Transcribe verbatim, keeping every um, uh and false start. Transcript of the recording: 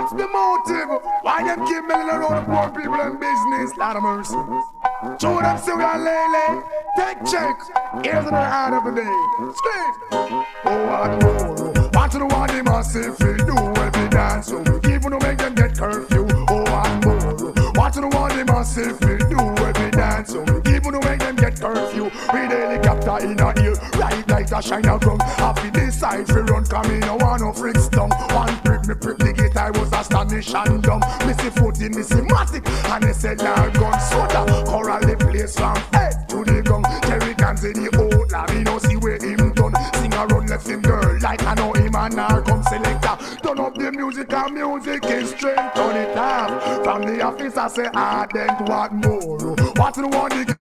What's the motive? Why them keep milling around the poor people in business? Lot of mercy. Show them sugar lele. Take check. Here's the hand of the day. Scream. Oh, what more? What to the one they must say if they do every dance? So even to make them get curfew. Oh, what more? What to the one they must say if they do every dance? So even to make them get curfew. With helicopter in a ear. Right like a shiner gun. Happy this side for run. Come in, no one no freaks down. One prick me prick the gate. I was astonished and dumb. Missy foot in Missy Matic. And they said now gun soda. Coral the place from head to the gun. Jerry cans in the old lab. Me no see where him done. Sing around left him girl. Like I know him and now come selector. Turn up the music and music is straight. Turn it off. From the office I say I then what more. What's the one